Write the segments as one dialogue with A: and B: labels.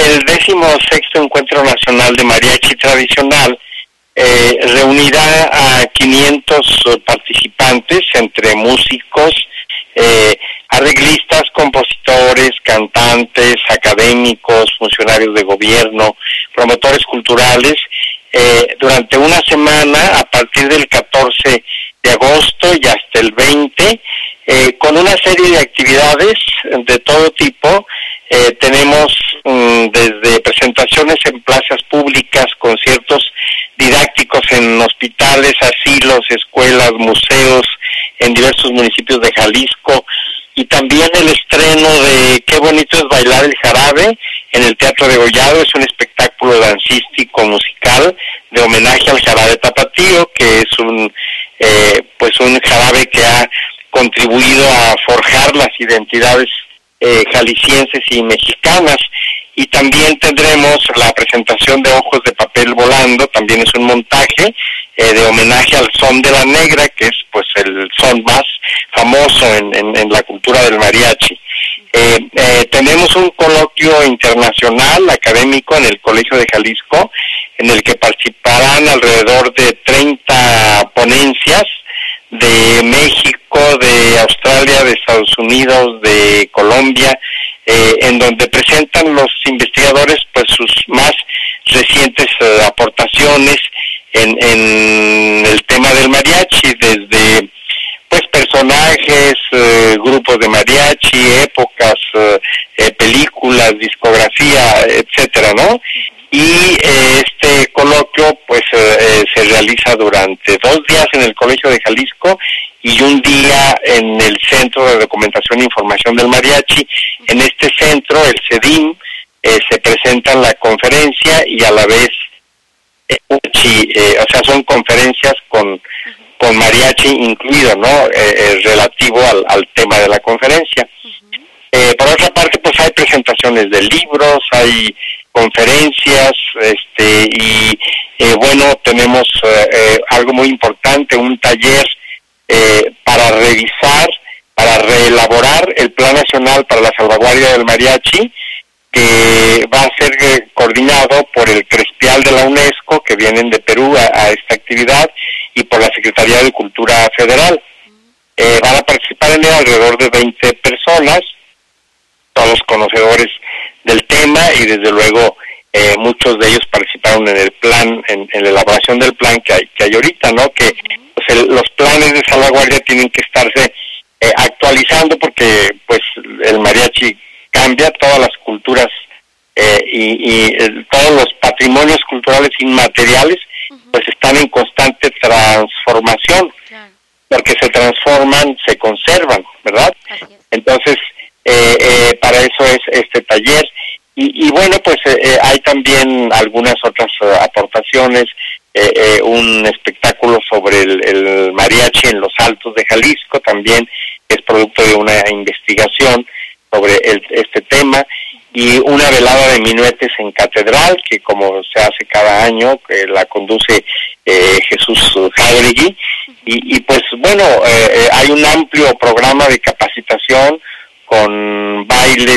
A: el 16º Encuentro Nacional de Mariachi Tradicional reunirá a 500 participantes, entre músicos, arreglistas, compositores, cantantes, académicos, funcionarios de gobierno, promotores culturales, durante una semana a partir del 14 de agosto y hasta el 20, con una serie de actividades de todo tipo. Tenemos desde presentaciones en plazas públicas, conciertos didácticos en hospitales, asilos, escuelas, museos, en diversos municipios de Jalisco, y también el estreno de Qué bonito es bailar el jarabe en el Teatro Degollado. Es un espectáculo dancístico musical de homenaje al jarabe tapatío, que es un jarabe que ha contribuido a forjar las identidades jaliscienses y mexicanas. Y también tendremos la presentación de Ojos de papel volando. También es un montaje de homenaje al son de la negra, que es pues el son más famoso en la cultura del mariachi. Tenemos un coloquio internacional académico en el Colegio de Jalisco, en el que participarán alrededor de 30 ponencias de México, de Australia, de Estados Unidos, de Colombia, en donde presentan los investigadores pues sus más recientes aportaciones en el tema del mariachi, desde pues personajes, grupos de mariachi, épocas, películas, discografía, etcétera, ¿no? Y este coloquio pues se realiza durante 2 días en el Colegio de Jalisco y un día en el Centro de Documentación e Información del Mariachi. En este centro, el CEDIM, se presenta la conferencia y a la vez son conferencias con mariachi incluido, ¿no? Relativo al tema de la conferencia. Por otra parte, pues hay presentaciones de libros, hay conferencias, tenemos algo muy importante, un taller para revisar, para reelaborar el Plan Nacional para la Salvaguardia del Mariachi, que va a ser coordinado por el Crespial de la UNESCO, que vienen de Perú a esta actividad, y por la Secretaría de Cultura Federal. Van a participar en él alrededor de 20 personas, todos conocedores del tema, y desde luego muchos de ellos participaron en el plan, en la elaboración del plan que hay ahorita, ¿no? Que pues, los planes de salvaguardia tienen que estarse actualizando, porque pues el mariachi cambia, todas las culturas todos los patrimonios culturales inmateriales pues están en constante transformación, porque se transforman, se conservan, ¿verdad? Entonces, para eso es este taller. Y bueno, pues hay también algunas otras aportaciones, un espectáculo sobre el mariachi en los Altos de Jalisco, también es producto de una investigación sobre este tema, y una velada de minuetes en Catedral, que como se hace cada año, que la conduce Jesús Jauregui, y pues bueno, hay un amplio programa de capacitación con bailes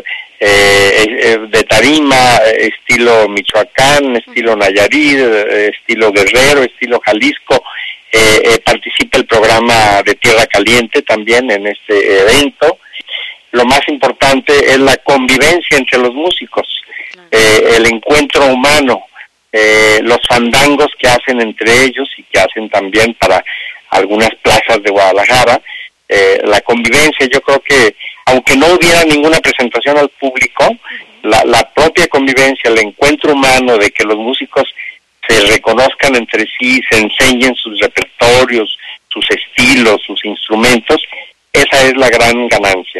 A: de tarima, estilo Michoacán, estilo Nayarit, estilo Guerrero, estilo Jalisco. Participa el programa de Tierra Caliente también en este evento. Lo más importante es la convivencia entre los músicos, el encuentro humano, los fandangos que hacen entre ellos y que hacen también para algunas plazas de Guadalajara. La convivencia, yo creo que aunque no hubiera ninguna presentación al público, la propia convivencia, el encuentro humano de que los músicos se reconozcan entre sí, se enseñen sus repertorios, sus estilos, sus instrumentos, esa es la gran ganancia.